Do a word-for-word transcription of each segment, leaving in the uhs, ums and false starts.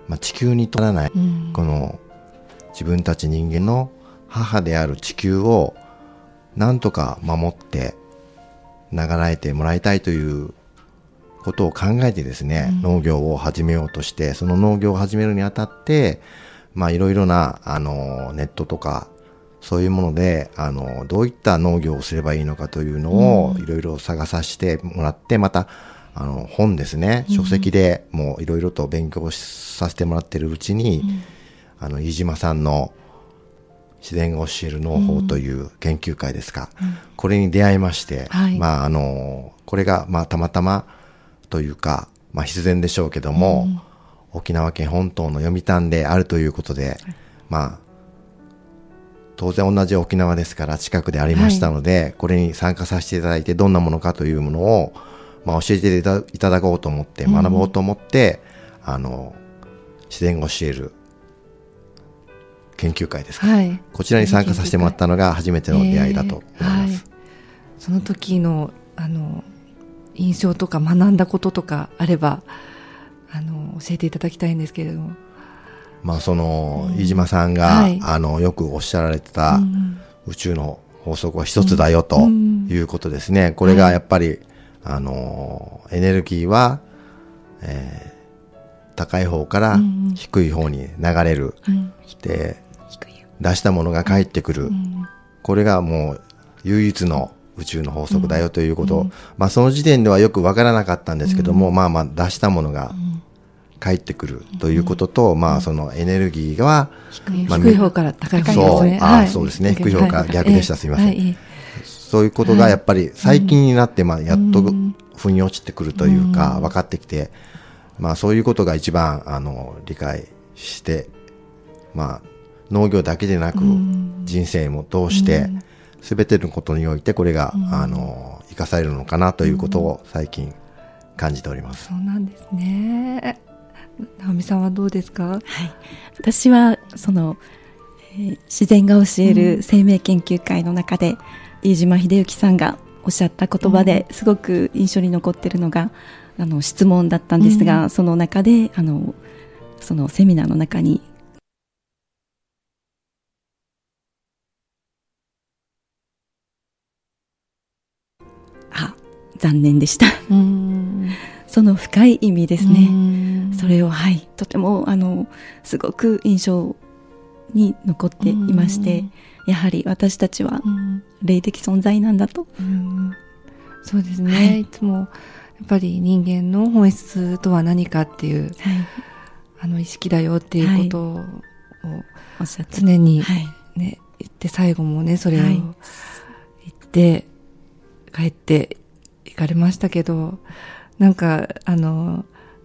まあ、地球にとらない、うん、この自分たち人間の母である地球をなんとか守って流れてもらいたいということを考えてですね、うん、農業を始めようとして、その農業を始めるにあたってまあいろいろなあのネットとかそういうものであのどういった農業をすればいいのかというのをいろいろ探させてもらって、またあの本ですね、書籍でもいろいろと勉強させてもらっているうちに、うん、あの飯島さんの自然が教える農法という研究会ですか、うん、これに出会いまして、はい、まああのこれがまあたまたまというか、まあ、必然でしょうけども、うん、沖縄県本島の読谷であるということで、はい、まあ当然同じ沖縄ですから近くでありましたので、はい、これに参加させていただいてどんなものかというものを、まあ、教えていただこうと思って、学ぼうと思って、うん、あの自然が教える研究会ですか、はい、こちらに参加させてもらったのが初めての出会いだと思います、えーはい、 その時のあの印象とか学んだこととかあればあの教えていただきたいんですけれども。 まあ、その飯島さんが、はい、あのよくおっしゃられてた、うん、宇宙の法則は一つだよということですね、うん、これがやっぱり、はい、あのエネルギーは、えー、高い方から低い方に流れる、うん、で出したものが返ってくる、うん、これがもう唯一の宇宙の法則だよということ、うん、まあ、その時点ではよくわからなかったんですけども、うん、まあまあ出したものが返ってくるということと、うん、まあそのエネルギーが低い、まあ、低い方から高い方にですね。そう、あ、はい、そうですね。低い方から逆でした。すみません、はい。そういうことがやっぱり最近になって、まあやっと腑に落ちてくるというか、分かってきて、まあそういうことが一番あの理解して、まあ農業だけでなく人生も通して全てのことにおいてこれがあの生かされるのかなということを最近感じております。 そうなんですね。直美さんはどうですか？はい、 私はその、えー、自然が教える生命研究会の中で、うん、飯島秀幸さんがおっしゃった言葉ですごく印象に残っているのが、あの質問だったんですが、うん、その中であのそのセミナーの中にあ残念でした。うんその深い意味ですね。それを、はい、とてもあのすごく印象に残っていまして、やはり私たちは霊的存在なんだと。 うんそうですね、はい、いつもやっぱり人間の本質とは何かっていう、はい、あの意識だよっていうことを常に、ねはい、言って最後もねそれを言って帰っていかれましたけど、なんかあの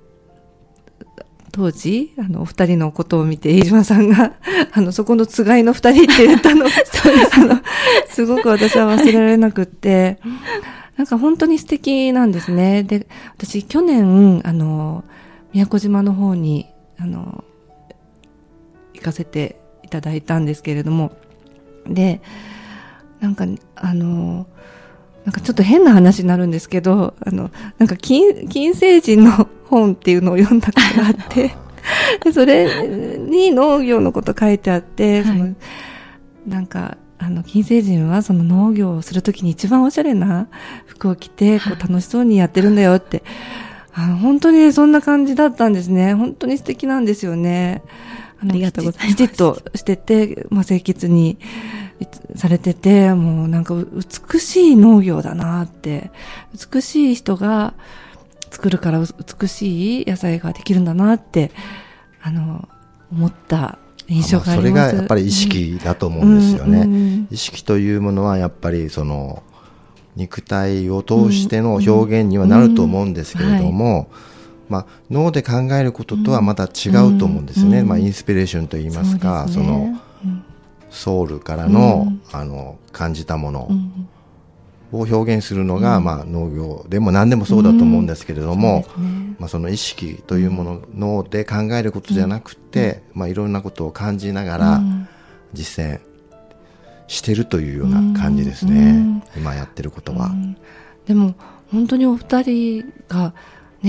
当時あのお二人のことを見て飯島さんがあのそこのつがいの二人って言ったのそうですあのすごく私は忘れられなくってなんか本当に素敵なんですね。で私去年あの宮古島の方にあの行かせていただいたんですけれども、でなんかあのなんかちょっと変な話になるんですけど、あのなんか 金, 金星人の本っていうのを読んだことがあってでそれに農業のこと書いてあって、はい、そのなんかあの金星人はその農業をするときに一番おしゃれな服を着てこう楽しそうにやってるんだよって、はい、あの本当にそんな感じだったんですね。本当に素敵なんですよね。あのありがとうございます。きちっとしてて、まあ、清潔にされてて、もうなんか美しい農業だなって、美しい人が作るから美しい野菜ができるんだなってあの思った印象があります。それがやっぱり意識だと思うんですよね、うんうん、意識というものはやっぱりその肉体を通しての表現にはなると思うんですけれども、うんうんはいまあ、脳で考えることとはまた違うと思うんですね、うんまあ、インスピレーションといいますか、 そ, うですね、そのソウルからの、うん、あの感じたものを表現するのが、うんまあ、農業でも何でもそうだと思うんですけれども、うん そ, ねまあ、その意識というもの脳で考えることじゃなくて、うんまあ、いろんなことを感じながら実践してるというような感じですね、うん、今やってることは、うん、 でも本当にお二人がね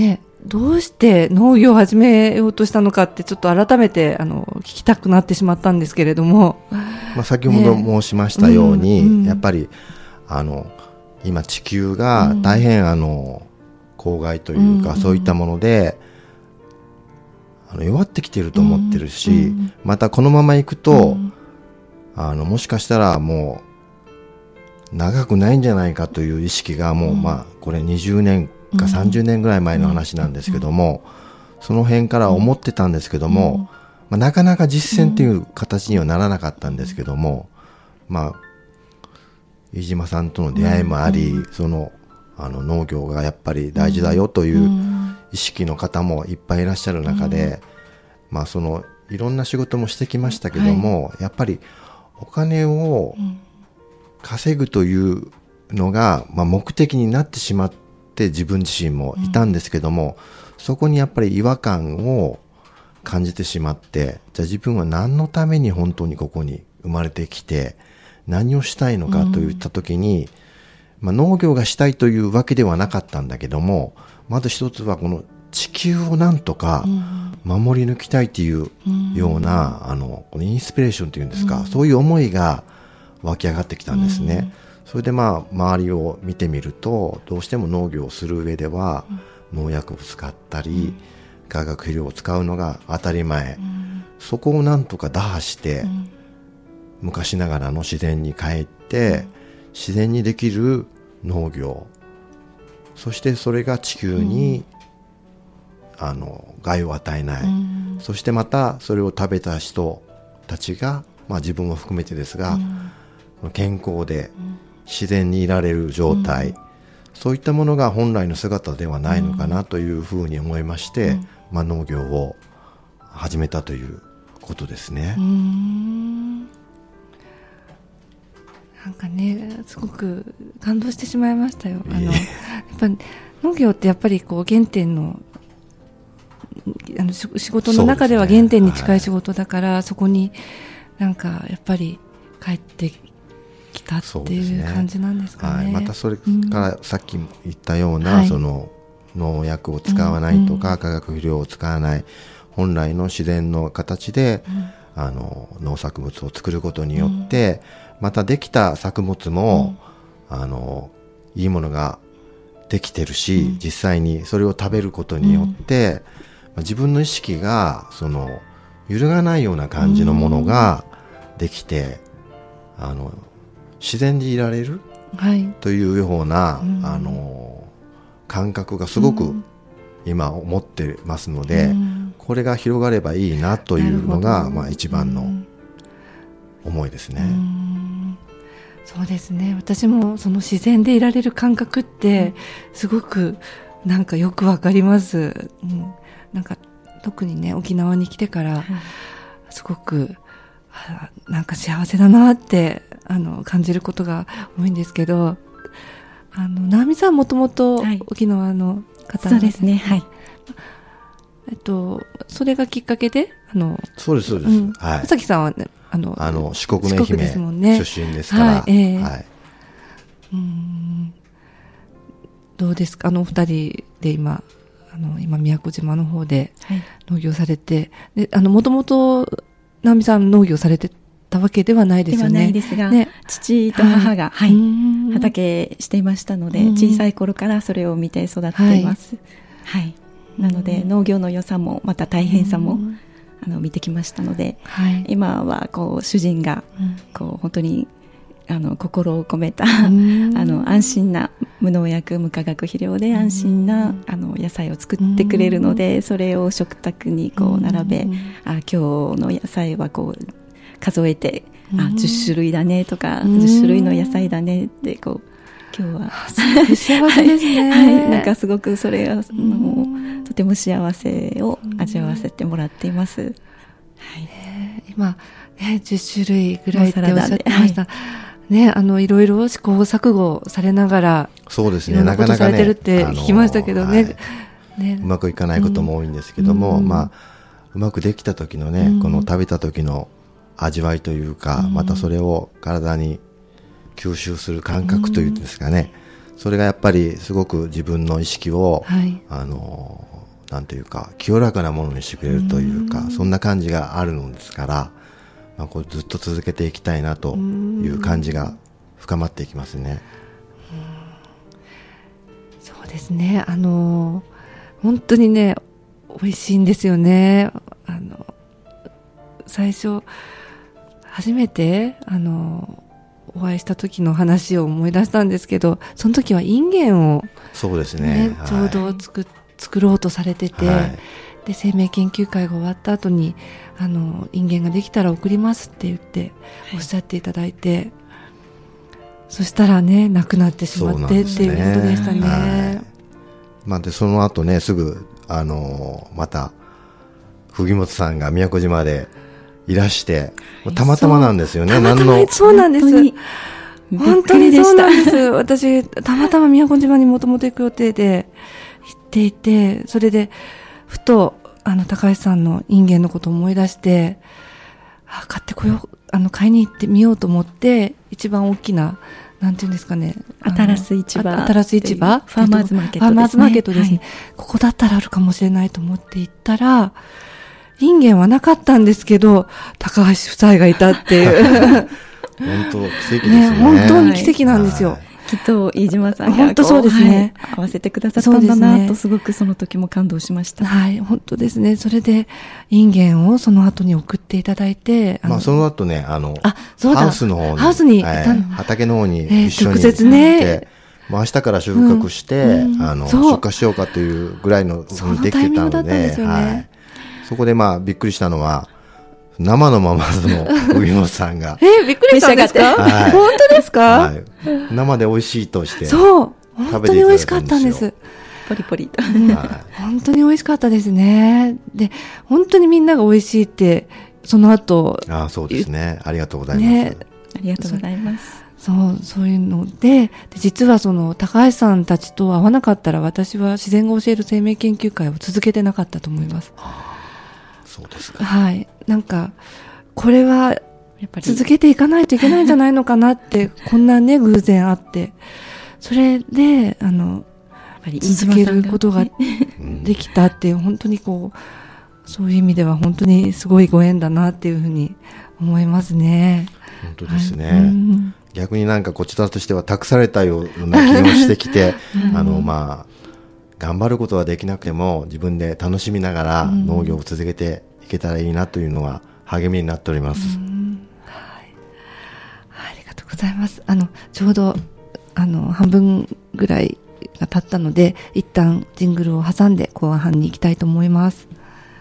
どうして農業を始めようとしたのかってちょっと改めてあの聞きたくなってしまったんですけれども、 まあ、先ほど申しましたように、ねうんうん、やっぱりあの今地球が大変あの公害というか、うんうん、そういったものであの弱ってきていると思ってるし、うんうん、またこのままいくと、うん、あのもしかしたらもう長くないんじゃないかという意識がもう、うん、まあこれにじゅうねんかさんじゅうねんぐらい前の話なんですけども、その辺から思ってたんですけども、まあ、なかなか実践という形にはならなかったんですけども、まあ飯島さんとの出会いもあり、そのあの農業がやっぱり大事だよという意識の方もいっぱいいらっしゃる中で、まあそのいろんな仕事もしてきましたけども、やっぱりお金を稼ぐというのがまあ目的になってしまって自分自身もいたんですけども、うん、そこにやっぱり違和感を感じてしまって、じゃあ自分は何のために本当にここに生まれてきて何をしたいのかといった時に、うんまあ、農業がしたいというわけではなかったんだけども、まず一つはこの地球をなんとか守り抜きたいというような、うん、あのこのインスピレーションというんですか、うん、そういう思いが湧き上がってきたんですね、うんそれでまあ周りを見てみると、どうしても農業をする上では農薬を使ったり化学肥料を使うのが当たり前、そこをなんとか打破して昔ながらの自然に帰って自然にできる農業、そしてそれが地球にあの害を与えない、そしてまたそれを食べた人たちが、まあ自分も含めてですが健康で自然にいられる状態、うん、そういったものが本来の姿ではないのかなというふうに思いまして、うんまあ、農業を始めたということですね。うーんなんかねすごく感動してしまいましたよ。あのやっぱ農業ってやっぱりこう原点のあの仕事の中では原点に近い仕事だから、 そ,、ねはい、そこになんかやっぱり帰って来たっていう感じなんですかね。 はい、またそれからさっき言ったような、うん、その農薬を使わないとか、うん、化学肥料を使わない本来の自然の形で、うん、あの農作物を作ることによって、うん、またできた作物も、うん、あのいいものができてるし、うん、実際にそれを食べることによって、うんまあ、自分の意識がその揺るがないような感じのものができて、うん、あの自然でいられる、はい、というような、うん、あの感覚がすごく今思ってますので、うん、これが広がればいいなというのが、まあ、一番の思いですね。うん、 そうですね。私もその自然でいられる感覚ってすごくなんかよくわかります、うん、なんか特にね沖縄に来てからすごくなんか幸せだなってあの感じることが多いんですけど、あの直美さんもともと沖縄の方なんですね。はい。 えっとそれがきっかけであのそうですそうです。うん、はい。 佐々木さんは、ね、あのあの四国の愛媛出身ですから。はい。えーはい、 うーんどうですかあのお二人で今あの今宮古島の方で農業されて、はい、であのもともと直美さん農業されてたわけではないですよね。 ではないですが、ね、父と母が、はいはい、畑していましたので、小さい頃からそれを見て育っています。はいはい、なので農業の良さもまた大変さもあの見てきましたので、はい、今はこう主人がこう本当にあの心を込めたあの安心な無農薬無化学肥料で安心なあの野菜を作ってくれるので、それを食卓にこう並べ、あ今日の野菜はこう数えてあじゅっしゅるいだねとかじゅっしゅるいの野菜だねってこう今日は幸せですね、 はい、なんかすごくそれはのとても幸せを味わわせてもらっています。はい、 今、ね、じゅっしゅるいぐらいっておっしゃってました。ね、あのいろいろ試行錯誤されながらそうですね、なかなかね、されてるって聞きましたけどね、 はいね、うまくいかないことも多いんですけども、うんまあ、うまくできた時のね、うん、この食べた時の味わいというか、うん、またそれを体に吸収する感覚というんですかね、うん、それがやっぱりすごく自分の意識を、はい、あのなんていうか清らかなものにしてくれるというか、そんな感じがあるのですから、まあ、これずっと続けていきたいなという感じが深まっていきますね。 そうですね、あの本当にね美味しいんですよね。あの最初初めてあのお会いした時の話を思い出したんですけど、その時はインゲンを、ね、 そうですね、はい、 ちょうど作、作ろうとされてて、はい、で生命研究会が終わった後にあのインゲンができたら送りますって言っておっしゃっていただいて、はい、そしたらねなくなってしまって、ね、っていうことでしたね。はい、 まあ、でその後ねすぐあのまた藤本さんが宮古島でいらしてたまたまなんですよね。 たまたまそうなんです。本当にそうなんです。私たまたま宮古島にもともと行く予定で行っていて、それでふとあの高橋さんのインゲンのことを思い出して、あ買ってこよう、あの買いに行ってみようと思って、一番大きななんていうんですかね、 新しい市場、 新しい市場、 ファーマーズマーケットですね。 ファーマーズマーケットですね。はい、ここだったらあるかもしれないと思って行ったら、インゲンはなかったんですけど、高橋夫妻がいたっていう本当奇跡ですね。 ね、本当に奇跡なんですよ。はい、 きっと飯島さんが本当そうですね、 はい、合わせてくださったんだなと、すごくその時も感動しました。 はい、本当ですね。それでインゲンをその後に送っていただいて、 あの、まあ、その後ね、あのあそうだハウスの方に、 ハウスに、 はい、畑の方に一緒に直接ね、 もう明日から収穫して、うん、あの出荷しようかというぐらいのそのできてたので、 そ, ねはい、 そこでまあびっくりしたのは生のままの藤本さんがえー、びっくりしたんですか、はい、本当ですか、はい、 生で美味しいとしてそう本当に美味しかったんです。 ポリポリと、 はい、本当に美味しかったですね。で本当にみんなが美味しいってその後あそうですね、ありがとうございます、 ね、ありがとうございます。 そうそういうの で, で実はその高橋さんたちと会わなかったら、私は自然が教える生命研究会を続けてなかったと思います。 そうですか。 はい、なんかこれはやっぱり続けていかないといけないんじゃないのかなってこんなね偶然あって、それであのやっぱり続けることができたっていう、本当にこうそういう意味では本当にすごいご縁だなっていうふうに思いますね。 本当ですね、はい、うん、逆になんかこちらとしては託されたような気もしてきて、うん、あのまあ頑張ることはできなくても自分で楽しみながら農業を続けていけたらいいなというのは励みになっております。うん、 はい、ありがとうございます。あのちょうどあの半分ぐらいが経ったので、一旦ジングルを挟んで後半に行きたいと思います。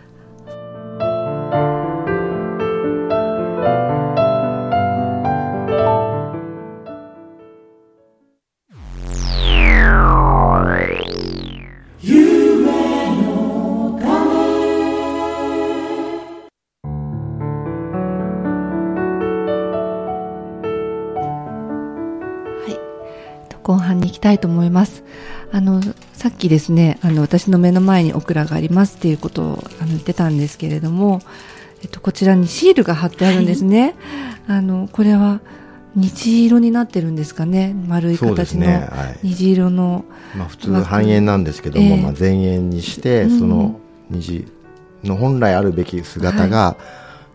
後半に行きたいと思います。あのさっきですね、あの私の目の前にオクラがありますっていうことをあの言ってたんですけれども、えっと、こちらにシールが貼ってあるんですね。はい、あのこれは虹色になってるんですかね、丸い形の虹色の、 ね、はい、まあ、普通半円なんですけども、えーまあ、全円にして、うん、その虹の本来あるべき姿が、はい、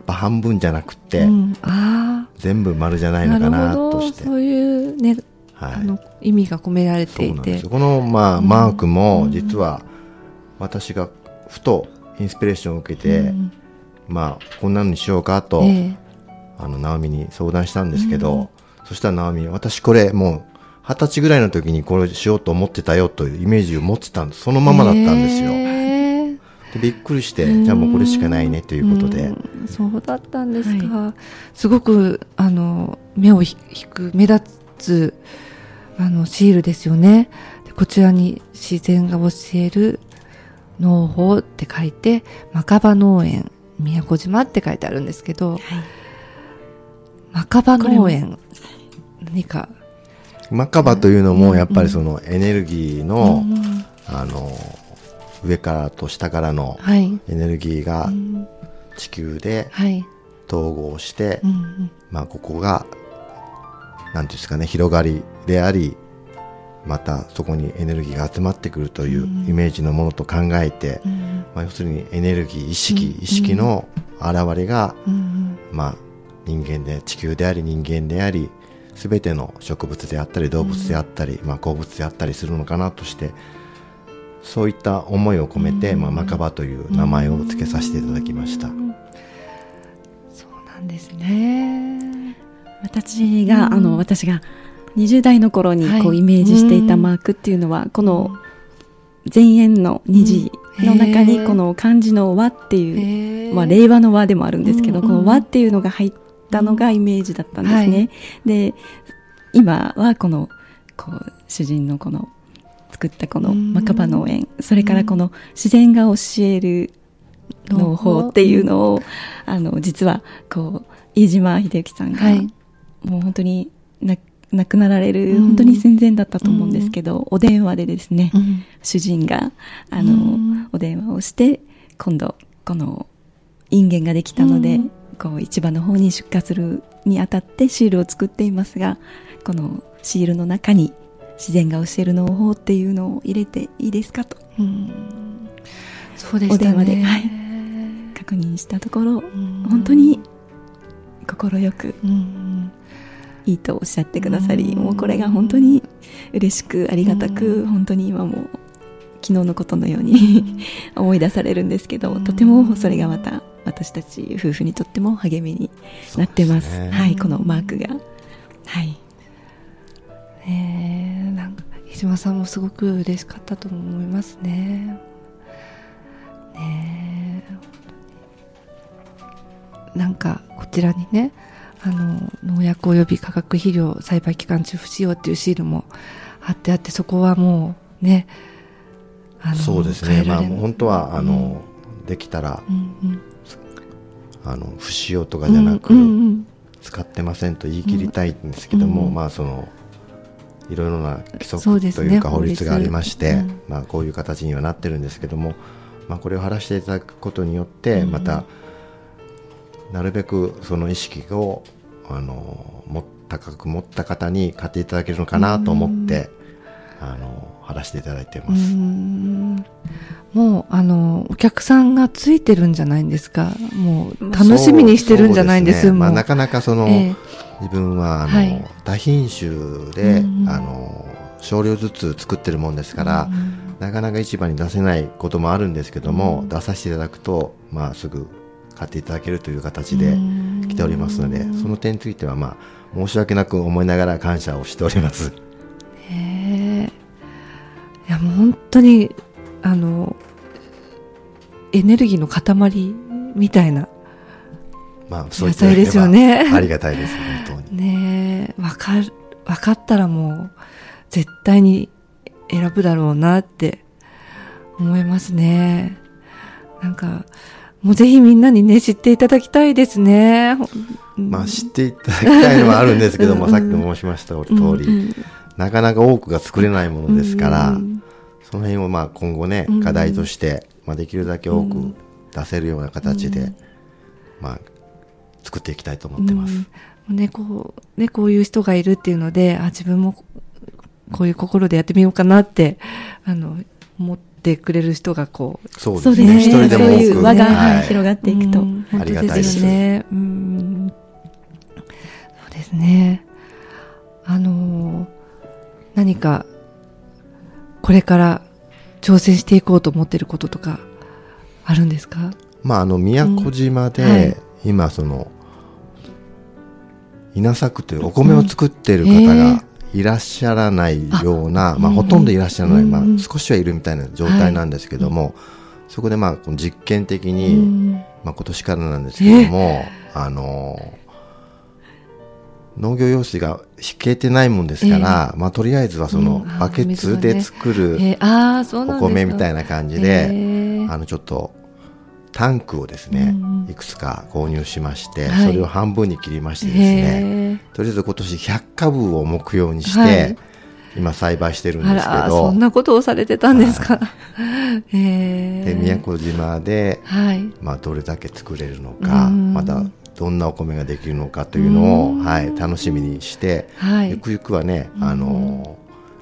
半分じゃなくて、うん、あ全部丸じゃないのかなとして、 そういうね、はい、あの意味が込められていて、そうなんですよ。この、 まあ、マークも実は私がふとインスピレーションを受けて、うん、まあ、こんなのにしようかと、えー、あの直美に相談したんですけど、うん、そしたら直美、私これもう二十歳ぐらいの時にこれしようと思ってたよというイメージを持ってたんです。そのままだったんですよ。えー、でびっくりして、じゃあもうこれしかないねということで、 うん、そうだったんですか。はい、すごくあの目を引く目立つあのシールですよね。でこちらに自然が教える農法って書いて、マカバ農園宮古島って書いてあるんですけど、はい、マカバ農園、何かマカバというのもやっぱりそのエネルギーの、うんうん、あの上からと下からのエネルギーが地球で統合して、はい、まあ、ここがなんていうんですかね、広がりでありまたそこにエネルギーが集まってくるというイメージのものと考えて、うん、まあ、要するにエネルギー、意識、うん、意識の現れが、うん、まあ、人間で地球であり人間でありすべての植物であったり動物であったり、うん、まあ、鉱物であったりするのかなとして、そういった思いを込めて、うん、まあ、マカバという名前を付けさせていただきました。うん、 そうなんですね。 私が、うん、あの私がにじゅう代の頃にこうイメージしていたマークっていうのは、はい、この前円の虹の中にこの漢字の和っていう、まあ、令和の和でもあるんですけど、この和っていうのが入ったのがイメージだったんですね。はい、で今はこのこう主人のこの作ったこのマカバ農園、それからこの自然が教える農法っていうのを、あの実はこう飯島秀幸さんが、はい、もう本当にな亡くなられる本当に戦前だったと思うんですけど、うん、お電話でですね、うん、主人があの、うん、お電話をして今度この印言ができたので、うん、こう市場の方に出荷するにあたってシールを作っていますが、このシールの中に自然が教える農法っていうのを入れていいですかと、うん、 そうでしたね。 お電話で、はい、確認したところ、うん、本当に心よく、うん、いいとおっしゃってくださり、もうこれが本当に嬉しくありがたく、本当に今も昨日のことのように思い出されるんですけど、とてもそれがまた私たち夫婦にとっても励みになってます。はい、このマークが、はい、 えー、なんか飯島さんもすごく嬉しかったと思いますね。ねえ、なんかこちらにね、あの農薬および化学肥料栽培期間中不使用っていうシールも貼ってあって、そこはもうね、 あのそうですね、まあ、本当はあの、うん、できたら、うんうん、あの不使用とかじゃなく、うんうんうん、使ってませんと言い切りたいんですけども、うんうん、まあそのいろいろな規則というか法律がありまして、うん、まあ、こういう形にはなってるんですけども、まあ、これを貼らせていただくことによってまたなるべくその意識をあのも高く持った方に買っていただけるのかなと思って、うん、あの貼らせていただいています。うん、 もうあのお客さんがついてるんじゃないんですか。もう楽しみにしてるんじゃないんです。 そう、そうですね。 もうまあ、なかなかその、えー、自分はあの、はい、多品種で、うん、あの少量ずつ作ってるもんですから、うん、なかなか市場に出せないこともあるんですけども、うん、出させていただくと、まあ、すぐ買っていただけるという形で来ておりますので、うん、その点については、まあ、申し訳なく思いながら感謝をしております。 へー、いやもう本当にあのエネルギーの塊みたいな、 まあ、そういった野菜ですよね。 ありがたいです本当に。 ねえ、わかる、わかったらもう絶対に選ぶだろうなって思いますね。なんかもうぜひみんなにね知っていただきたいですね。 まあ知っていただきたいのはあるんですけども、さっきも申しました通り、うんうん、なかなか多くが作れないものですから、うんうん、その辺をまあ今後ね、うんうん、課題として、まあ、できるだけ多く出せるような形で、うん、まあ作っていきたいと思ってます。 うん、ね、こうね、こういう人がいるっていうので、あ、自分もこういう心でやってみようかなってあの思ってくれる人がこう、 そうですね、一人でも多く、そういう輪が、はい、広がっていくと、うん、 ありがたいですね。うん、そうですね。あのー、何かこれから挑戦していこうと思っていることとかあるんですか？ まあ、あの宮古島で、うん、はい、今その稲作というお米を作っている方がいらっしゃらないような、うん、まあ、ほとんどいらっしゃらない、うん、まあ、少しはいるみたいな状態なんですけども、はい、そこでまあこの実験的に、うん、まあ、今年からなんですけども、あの農業用水が引けてないもんですから、えーまあ、とりあえずはそのバケツで作るお米みたいな感じで、あのちょっとタンクをですね、いくつか購入しまして、はい、それを半分に切りましてですね、とりあえず今年ひゃっかぶを目標にして、はい、今栽培してるんですけど、 あら、そんなことをされてたんですか。 はい、で宮古島で、はい、まあ、どれだけ作れるのか、まだどんなお米ができるのかというのを、はい、楽しみにして、はい、ゆくゆくはね、あの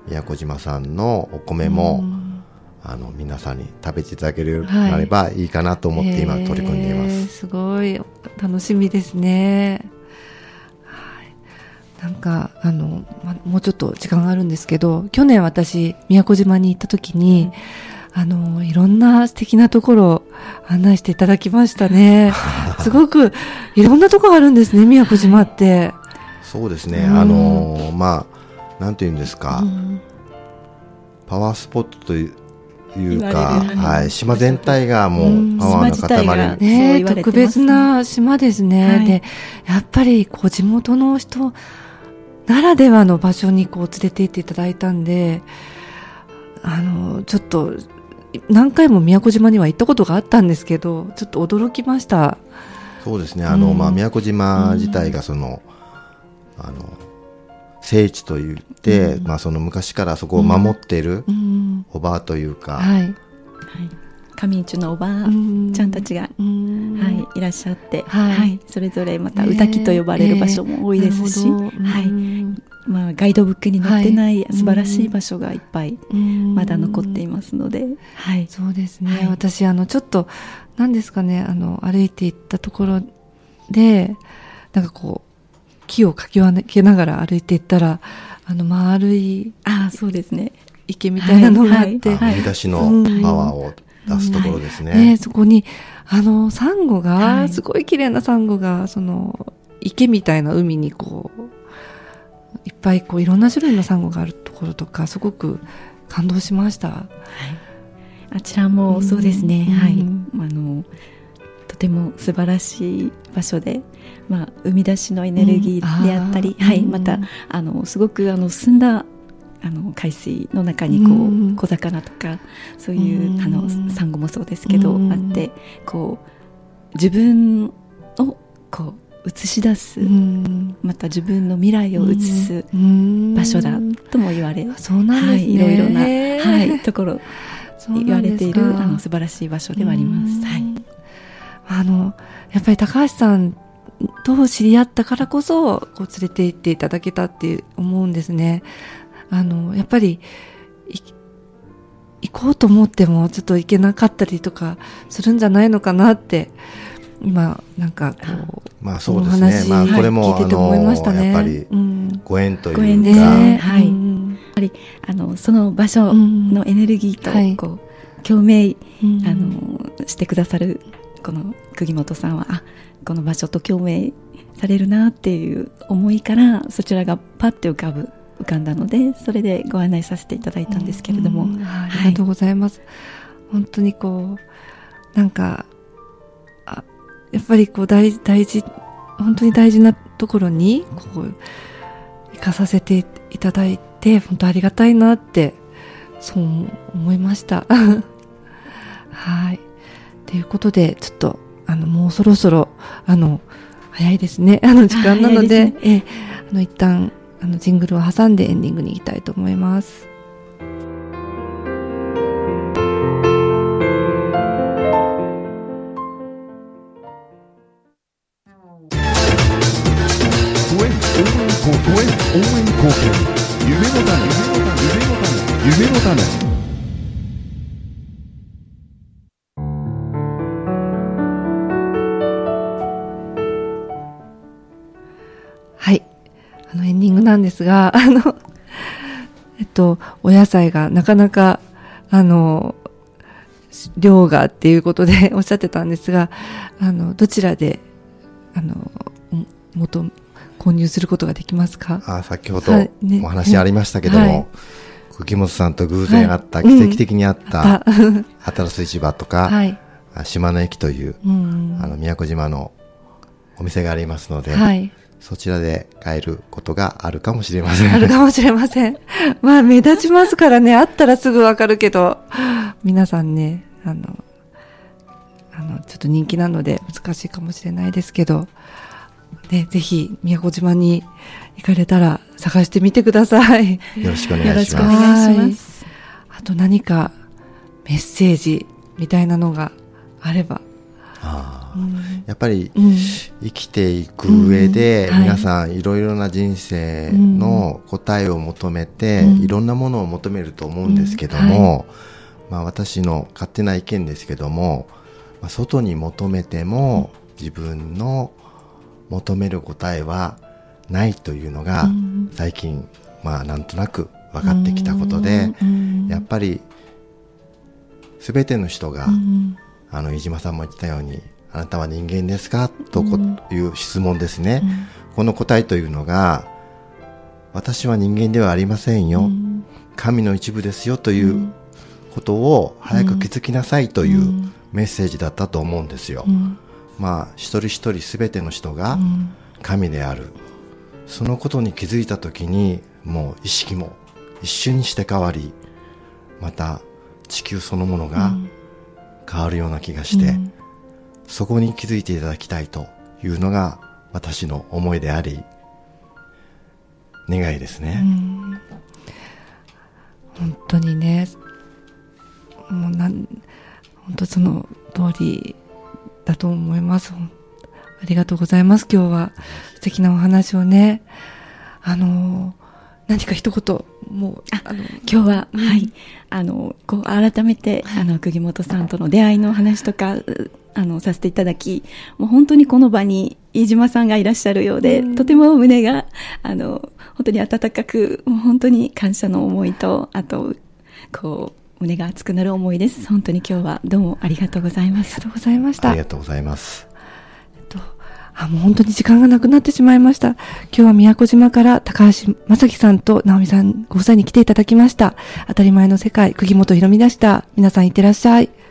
宮古島産のお米も、うん、あの皆さんに食べていただけるようになればいいかなと思って今取り組んでいます、 はいえー、すごい楽しみですね。はい、なんかあの、ま、もうちょっと時間があるんですけど、去年私宮古島に行った時に、うん、あのいろんな素敵なところを案内していただきましたね。すごくいろんなところあるんですね、宮古島って。 そうですね、うん、あのまあなんていうんですか、うん、パワースポットといういうか、はい、島全体がもうパワーの塊、 ね、特別な島ですね、はい、でやっぱりこう地元の人ならではの場所にこう連れて行っていただいたんで、あのちょっと何回も宮古島には行ったことがあったんですけど、ちょっと驚きました。 そうですね、あの、うんまあ、宮古島自体がその、うん、あの聖地といって、うんまあ、その昔からそこを守っているおばあというか、うんうんはいはい、 上市のおばあちゃんたちが、うんはい、いらっしゃって、はいはい、それぞれまた宇滝と呼ばれる場所も多いですし、えーえーはいまあ、ガイドブックに載ってない素晴らしい場所がいっぱいまだ残っていますので、はい、 そうですね、はい、私あのちょっと何ですかね、あの歩いていったところでなんかこう木をかき分けながら歩いていったら、あの丸いあそうですね池みたいなのがあって、 生み出しのパワーを出すところですね。 うんはいね、そこにあのサンゴが、はい、すごい綺麗なサンゴがその池みたいな海にこういっぱいこういろんな種類のサンゴがあるところとかすごく感動しました。はい、 あちらもそうですね。うん、はい、あのとても素晴らしい場所で、まあ、生み出しのエネルギーであったり、うんはい、またあのすごくあの澄んだあの海水の中にこう、うん、小魚とかそういう、うん、あのサンゴもそうですけど、うん、あってこう自分をこう映し出す、うん、また自分の未来を映す場所だとも言われ、うん、 そうなんですね、はい、いろいろな、 はい、ところ言われているあの素晴らしい場所ではあります。はい、 あのやっぱり高橋さんと知り合ったからこそこう連れて行っていただけたって思うんですね。あのやっぱり行こうと思ってもちょっと行けなかったりとかするんじゃないのかなって今なんかこうまあそうですね、まあ、これも聞いてて思いましたね。 やっぱりご縁というか、 ご縁ですね、はい、やっぱりあのその場所のエネルギーとこう、はい、共鳴、うん、あのしてくださるこの釘本さんはあこの場所と共鳴されるなっていう思いからそちらがパッて浮かぶ浮かんだので、それでご案内させていただいたんですけれども、うんうんはい、ありがとうございます、はい、本当にこうなんかあやっぱりこう 大, 大事本当に大事なところにこう行かさせていただいて本当ありがたいなってそう思いましたはいということでちょっとあのもうそろそろあの早いですねあの時間なので、ね、えあの一旦あのジングルを挟んでエンディングに行きたいと思います。 応援貢献夢の種夢の種はいあのエンディングなんですがあのえっとお野菜がなかなかあの量がっていうことでおっしゃってたんですがあのどちらであの元購入することができますか？ あ先ほどお話ありましたけども、はいね、釘本さんと偶然あった、はい、奇跡的にあった、うん、新しい市場とか、はい、島の駅という、うん、あの宮古島のお店がありますので、はい、そちらで買えることがあるかもしれません。 あるかもしれません。まあ目立ちますからね、あったらすぐわかるけど、皆さんね、あの、あのちょっと人気なので難しいかもしれないですけど、ね、ぜひ宮古島に行かれたら探してみてください。 よろしくお願いします。よろしくお願いします。 あと何かメッセージみたいなのがあれば。 あーうんやっぱりうん生きていく上で、 うんはい皆さんいろいろな人生の答えを求めて、 うんいろんなものを求めると思うんですけども、まあ、私の勝手な意見ですけども、まあ、外に求めても自分の求める答えはないというのがうん最近、まあ、なんとなく分かってきたことで、 うんやっぱり全ての人が、 うんあの飯島さんも言ったように、あなたは人間ですかとこいう質問ですね、 うんこの答えというのが、私は人間ではありませんよ、 うん神の一部ですよということを早く気づきなさいといううんメッセージだったと思うんですよ、 うんまあ一人一人全ての人がうん神である、そのことに気づいたときに、もう意識も一瞬にして変わり、また地球そのものが変わるような気がして、 うんそこに気づいていただきたいというのが私の思いであり願いですうね、 ん本当にね、もうなん本当その通りだと思います。ありがとうございます。今日は素敵なお話をね。あの何か一言もうああの今日は、 うんはいあのこう改めて、あの釘本さんとの出会いの話とかうあのさせていただき、もう本当にこの場に飯島さんがいらっしゃるようで、 うんとても胸があの本当に温かく、もう本当に感謝の思いと、あとこう胸が熱くなる思いです。本当に今日はどうもありがとうございます。 ありがとうございました。 ありがとうございます。 あ、もう本当に時間がなくなってしまいました。今日は宮古島から高橋正樹さんと直美さんご夫妻に来ていただきました。当たり前の世界、釘本ひろみでした。皆さんいってらっしゃい。